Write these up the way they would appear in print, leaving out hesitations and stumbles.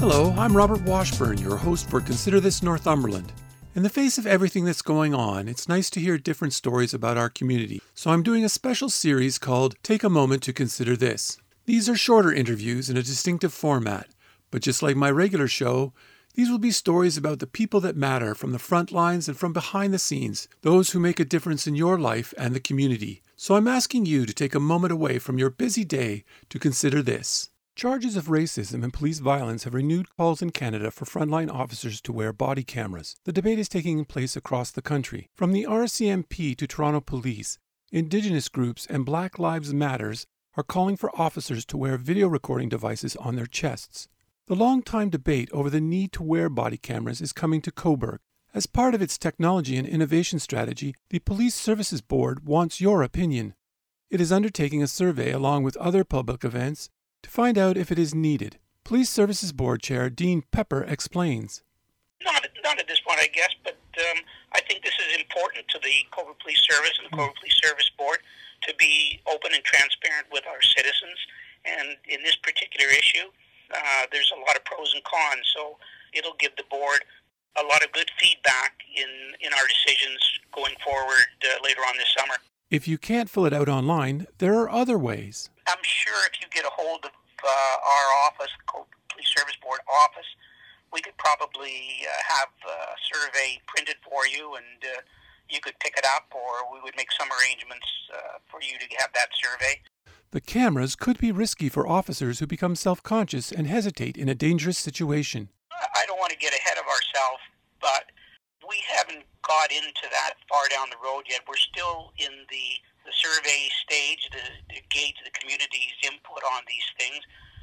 Hello, I'm Robert Washburn, your host for Consider This Northumberland. In the face of everything that's going on, it's nice to hear different stories about our community. So I'm doing a special series called Take a Moment to Consider This. These are shorter interviews in a distinctive format, but just like my regular show, these will be stories about the people that matter from the front lines and from behind the scenes, those who make a difference in your life and the community. So I'm asking you to take a moment away from your busy day to consider this. Charges of racism and police violence have renewed calls in Canada for frontline officers to wear body cameras. The debate is taking place across the country. From the RCMP to Toronto Police, Indigenous groups and Black Lives Matters are calling for officers to wear video recording devices on their chests. The long-time debate over the need to wear body cameras is coming to Cobourg. As part of its technology and innovation strategy, the Police Services Board wants your opinion. It is undertaking a survey along with other public events to find out if it is needed. Police Services Board Chair Dean Pepper explains. Not at this point, I guess, but I think this is important to the Cobourg Police Service and the Cobourg Police Service Board to be open and transparent with our citizens. And in this particular issue, there's a lot of pros and cons, so it'll give the board a lot of good feedback in our decisions going forward later on this summer. If you can't fill it out online, there are other ways. I'm sure if you get a hold of our office, Cobourg Police Service Board office, we could probably have a survey printed for you, and you could pick it up, or we would make some arrangements for you to have that survey. The cameras could be risky for officers who become self-conscious and hesitate in a dangerous situation. I don't want to get ahead of ourselves, but we haven't got into that far down the road yet. We're still in the survey stage to gauge the community's input on these things.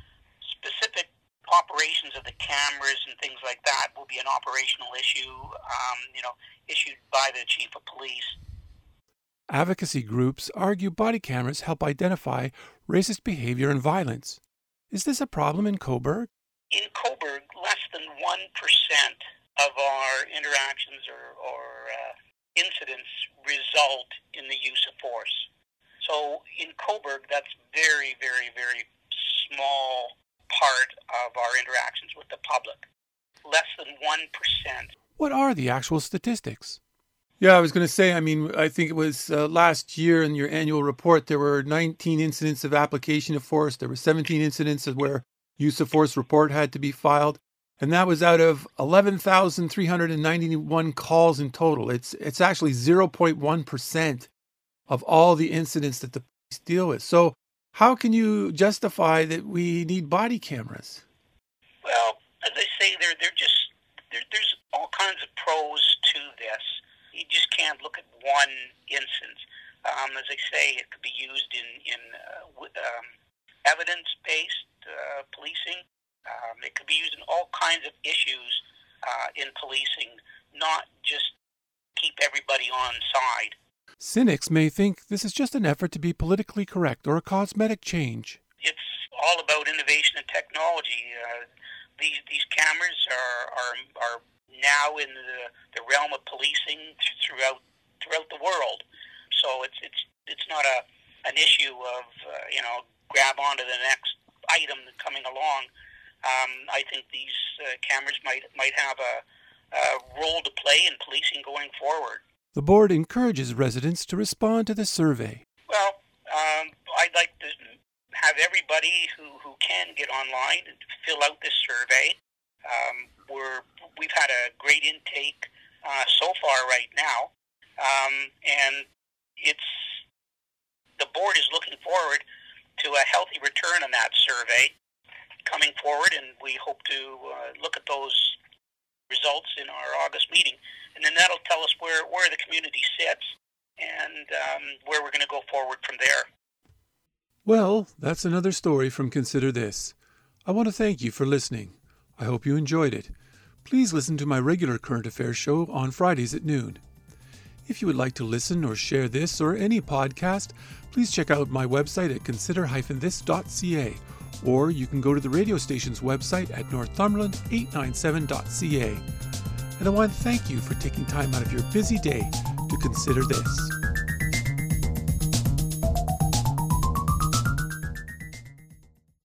Specific operations of the cameras and things like that will be an operational issue, issued by the Chief of Police. Advocacy groups argue body cameras help identify racist behavior and violence. Is this a problem in Cobourg? In Cobourg, less than 1% of our interactions or incidents result in the use of force. So in Cobourg, that's very, very, very small part of our interactions with the public. Less than 1%. What are the actual statistics? Yeah, I was going to say, I think it was last year in your annual report, there were 19 incidents of application of force. There were 17 incidents where use of force report had to be filed. And that was out of 11,391 calls in total. It's actually 0.1% of all the incidents that the police deal with. So how can you justify that we need body cameras? Well, as I say, there's all kinds of pros to this. You just can't look at one instance. As I say, it could be used in evidence-based policing. It could be used in all kinds of issues in policing, not just keep everybody on side. Cynics may think this is just an effort to be politically correct or a cosmetic change. It's all about innovation and technology. These cameras are now in the realm of policing throughout the world. So it's not an issue of grab onto the next item coming along. I think these cameras might have a role to play in policing going forward. The board encourages residents to respond to the survey. Well, I'd like to have everybody who can get online and fill out this survey. We've had a great intake so far right now, and the board is looking forward to a healthy return on that survey coming forward, and we hope to look at those results in our August meeting, and then that'll tell us where the community sits and where we're going to go forward from there. Well, that's another story from Consider This. I want to thank you for listening. I hope you enjoyed it. Please listen to my regular current affairs show on Fridays at noon. If you would like to listen or share this or any podcast, please check out my website at consider-this.ca, or you can go to the radio station's website at northumberland897.ca. And I want to thank you for taking time out of your busy day to consider this.